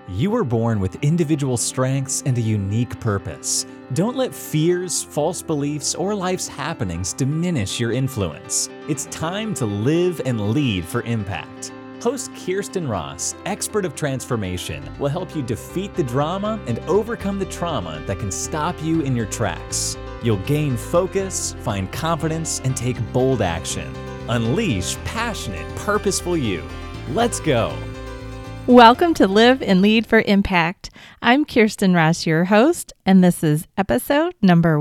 You were born with individual strengths and a unique purpose. Don't let fears, false beliefs, or life's happenings diminish your influence. It's time to live and lead for impact. Host Kirsten Ross, expert of transformation, will help you defeat the drama and overcome the trauma that can stop you in your tracks. You'll gain focus, find confidence, and take bold action. Unleash passionate, purposeful you. Let's go. Welcome to Live and Lead for Impact. I'm Kirsten Ross, your host, and this is episode number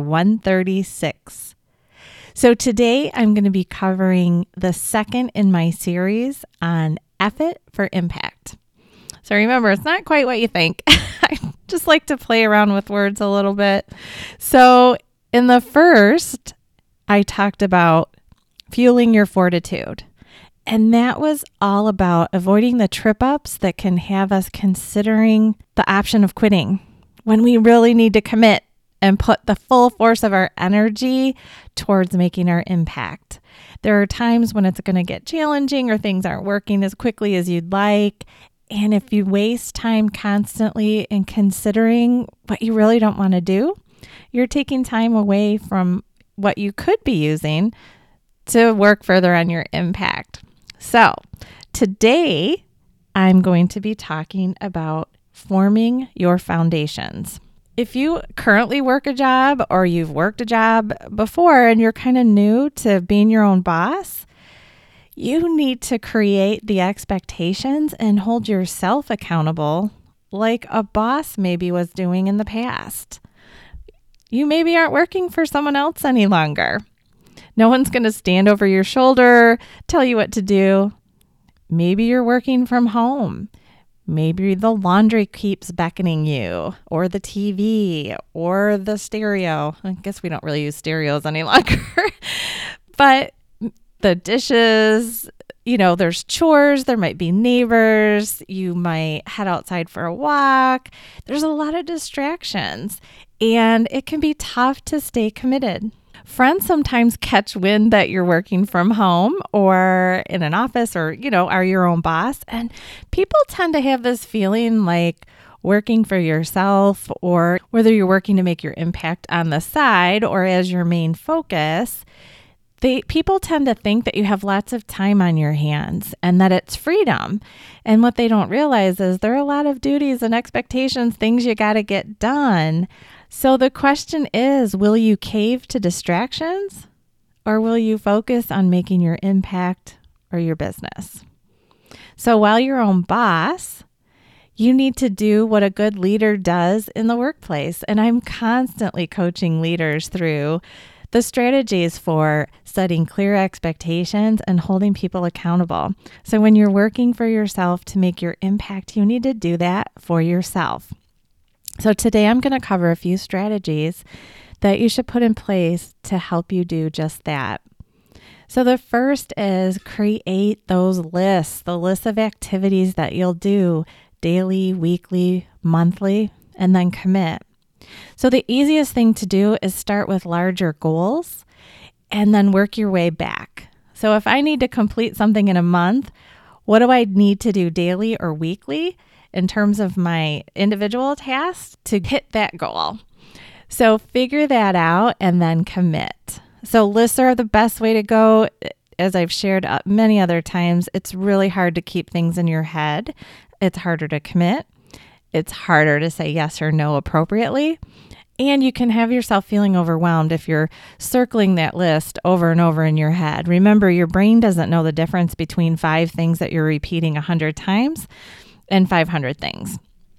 136. So today I'm going to be covering the second in my series on F-it for Impact. So remember, it's not quite what you think. I just like to play around with words a little bit. So in the first, I talked about fueling your fortitude. And that was all about avoiding the trip-ups that can have us considering the option of quitting when we really need to commit and put the full force of our energy towards making our impact. There are times when it's going to get challenging or things aren't working as quickly as you'd like. And if you waste time constantly in considering what you really don't want to do, you're taking time away from what you could be using to work further on your impact. So today I'm going to be talking about forming your foundations. If you currently work a job or you've worked a job before and you're kind of new to being your own boss, you need to create the expectations and hold yourself accountable like a boss maybe was doing in the past. You maybe aren't working for someone else any longer. No one's going to stand over your shoulder, tell you what to do. Maybe you're working from home. Maybe the laundry keeps beckoning you, or the TV, or the stereo. I guess we don't really use stereos any longer. But the dishes, there's chores, there might be neighbors, you might head outside for a walk. There's a lot of distractions, and it can be tough to stay committed. Friends sometimes catch wind that you're working from home or in an office or, are your own boss. And people tend to have this feeling like working for yourself, or whether you're working to make your impact on the side or as your main focus, people tend to think that you have lots of time on your hands and that it's freedom. And what they don't realize is there are a lot of duties and expectations, things you got to get done. So the question is, will you cave to distractions, or will you focus on making your impact or your business? So while you're your own boss, you need to do what a good leader does in the workplace. And I'm constantly coaching leaders through the strategies for setting clear expectations and holding people accountable. So when you're working for yourself to make your impact, you need to do that for yourself. So today I'm going to cover a few strategies that you should put in place to help you do just that. So the first is create those lists, the list of activities that you'll do daily, weekly, monthly, and then commit. So the easiest thing to do is start with larger goals and then work your way back. So if I need to complete something in a month, what do I need to do daily or weekly in terms of my individual tasks to hit that goal? So figure that out and then commit. So lists are the best way to go. As I've shared many other times, it's really hard to keep things in your head. It's harder to commit. It's harder to say yes or no appropriately. And you can have yourself feeling overwhelmed if you're circling that list over and over in your head. Remember, your brain doesn't know the difference between 5 things that you're repeating 100 times and 500 things.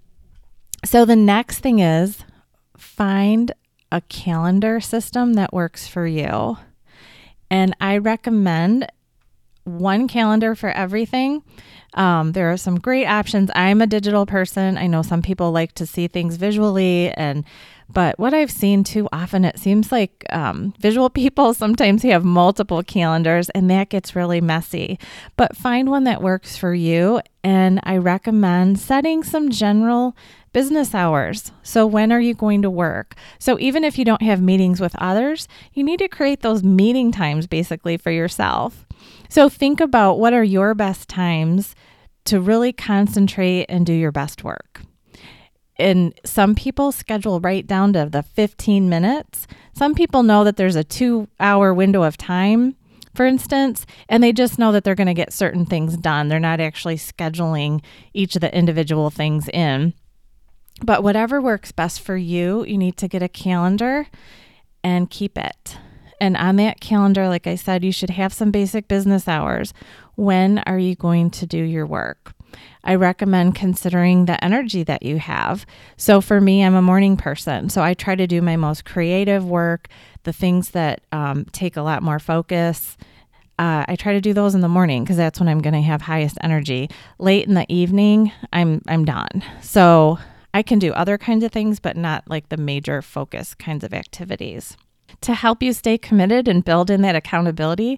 So the next thing is find a calendar system that works for you. And I recommend one calendar for everything. There are some great options. I'm a digital person. I know some people like to see things visually, but what I've seen too often, it seems like visual people sometimes have multiple calendars, and that gets really messy. But find one that works for you, and I recommend setting some general business hours. So when are you going to work? So even if you don't have meetings with others, you need to create those meeting times basically for yourself. So think about what are your best times to really concentrate and do your best work. And some people schedule right down to the 15 minutes. Some people know that there's a 2-hour window of time, for instance, and they just know that they're going to get certain things done. They're not actually scheduling each of the individual things in. But whatever works best for you, you need to get a calendar and keep it. And on that calendar, like I said, you should have some basic business hours. When are you going to do your work? I recommend considering the energy that you have. So for me, I'm a morning person. So I try to do my most creative work, the things that take a lot more focus. I try to do those in the morning because that's when I'm going to have highest energy. Late in the evening, I'm done. So I can do other kinds of things, but not like the major focus kinds of activities. To help you stay committed and build in that accountability,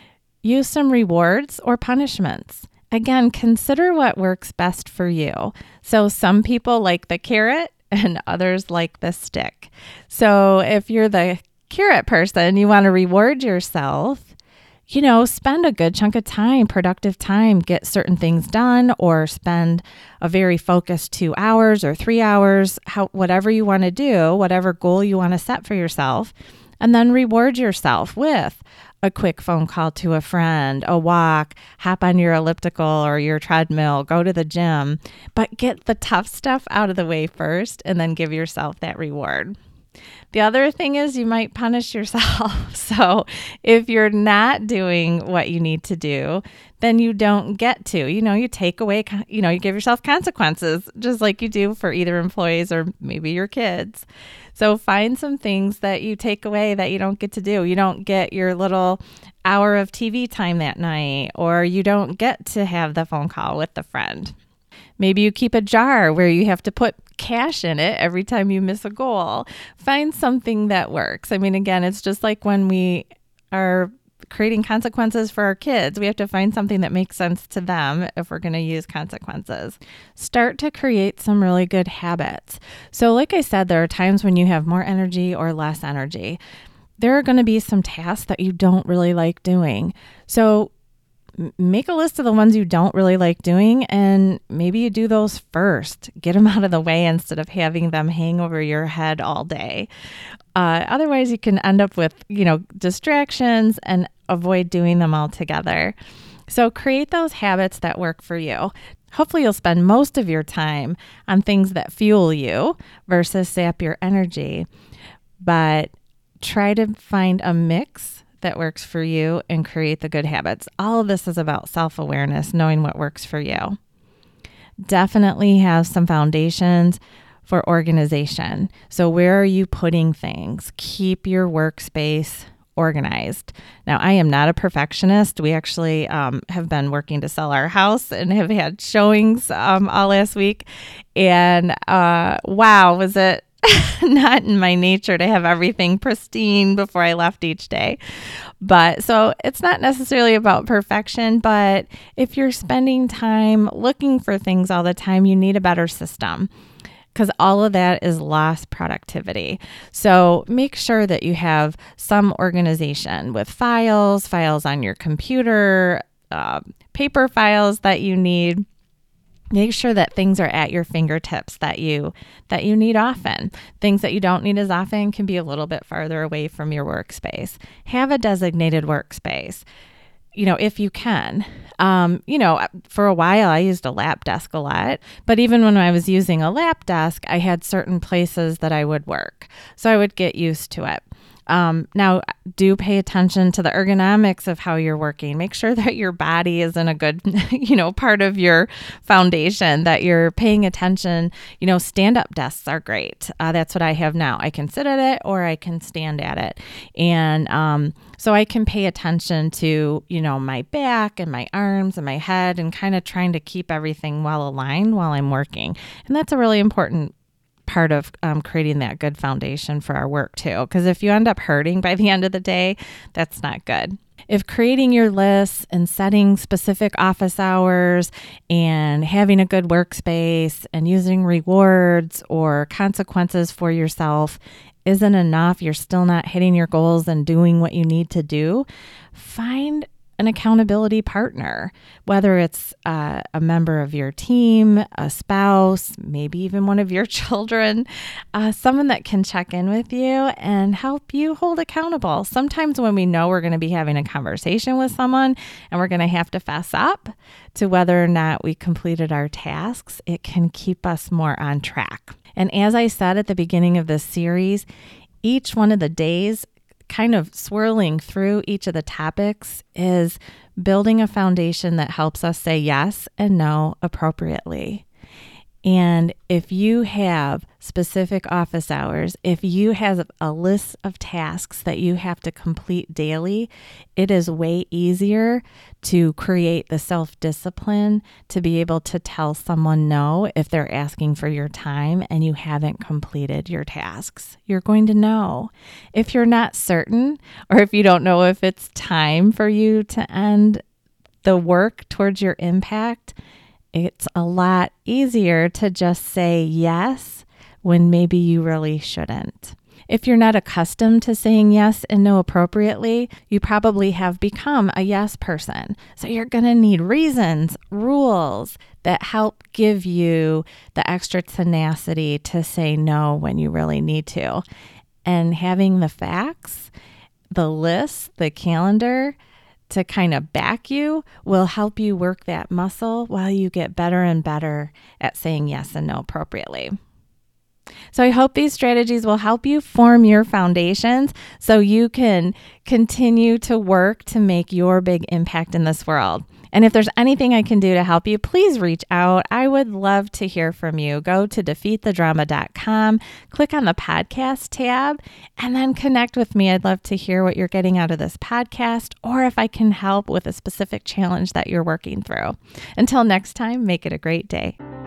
use some rewards or punishments. Again, consider what works best for you. So some people like the carrot and others like the stick. So if you're the carrot person, you want to reward yourself, spend a good chunk of time, productive time, get certain things done, or spend a very focused 2 hours or 3 hours, whatever you want to do, whatever goal you want to set for yourself, and then reward yourself with a quick phone call to a friend, a walk, hop on your elliptical or your treadmill, go to the gym, but get the tough stuff out of the way first and then give yourself that reward. The other thing is you might punish yourself. So if you're not doing what you need to do, then you don't get to, you take away, you give yourself consequences, just like you do for either employees or maybe your kids. So find some things that you take away that you don't get to do. You don't get your little hour of TV time that night, or you don't get to have the phone call with the friend. Maybe you keep a jar where you have to put cash in it every time you miss a goal. Find something that works. I mean, again, it's just like when we are creating consequences for our kids, we have to find something that makes sense to them if we're going to use consequences. Start to create some really good habits. So like I said, there are times when you have more energy or less energy. There are going to be some tasks that you don't really like doing. So make a list of the ones you don't really like doing, and maybe you do those first. Get them out of the way instead of having them hang over your head all day. Otherwise, you can end up with, distractions and avoid doing them altogether. So create those habits that work for you. Hopefully, you'll spend most of your time on things that fuel you versus sap your energy. But try to find a mix that works for you and create the good habits. All of this is about self-awareness, knowing what works for you. Definitely have some foundations for organization. So where are you putting things? Keep your workspace organized. Now, I am not a perfectionist. We actually have been working to sell our house and have had showings all last week. And wow, was it not in my nature to have everything pristine before I left each day. But so it's not necessarily about perfection, but if you're spending time looking for things all the time, you need a better system, because all of that is lost productivity. So make sure that you have some organization with files on your computer, paper files that you need. Make sure that things are at your fingertips that you need often. Things that you don't need as often can be a little bit farther away from your workspace. Have a designated workspace, if you can. For a while I used a lap desk a lot, but even when I was using a lap desk, I had certain places that I would work. So I would get used to it. Now, do pay attention to the ergonomics of how you're working. Make sure that your body is in a good, part of your foundation, that you're paying attention. Stand-up desks are great. That's what I have now. I can sit at it or I can stand at it. And so I can pay attention to, my back and my arms and my head and kind of trying to keep everything well aligned while I'm working. And that's a really important part of creating that good foundation for our work too. Because if you end up hurting by the end of the day, that's not good. If creating your lists and setting specific office hours and having a good workspace and using rewards or consequences for yourself isn't enough, you're still not hitting your goals and doing what you need to do, find an accountability partner, whether it's a member of your team, a spouse, maybe even one of your children, someone that can check in with you and help you hold accountable. Sometimes when we know we're going to be having a conversation with someone and we're going to have to fess up to whether or not we completed our tasks, it can keep us more on track. And as I said at the beginning of this series, each one of the days, kind of swirling through each of the topics, is building a foundation that helps us say yes and no appropriately. And if you have specific office hours, if you have a list of tasks that you have to complete daily, it is way easier to create the self-discipline to be able to tell someone no if they're asking for your time and you haven't completed your tasks. You're going to know. If you're not certain, or if you don't know if it's time for you to end the work towards your impact, it's a lot easier to just say yes when maybe you really shouldn't. If you're not accustomed to saying yes and no appropriately, you probably have become a yes person. So you're going to need reasons, rules that help give you the extra tenacity to say no when you really need to. And having the facts, the list, the calendar to kind of back you will help you work that muscle while you get better and better at saying yes and no appropriately. So I hope these strategies will help you form your foundations so you can continue to work to make your big impact in this world. And if there's anything I can do to help you, please reach out. I would love to hear from you. Go to defeatthedrama.com, click on the podcast tab, and then connect with me. I'd love to hear what you're getting out of this podcast, or if I can help with a specific challenge that you're working through. Until next time, make it a great day.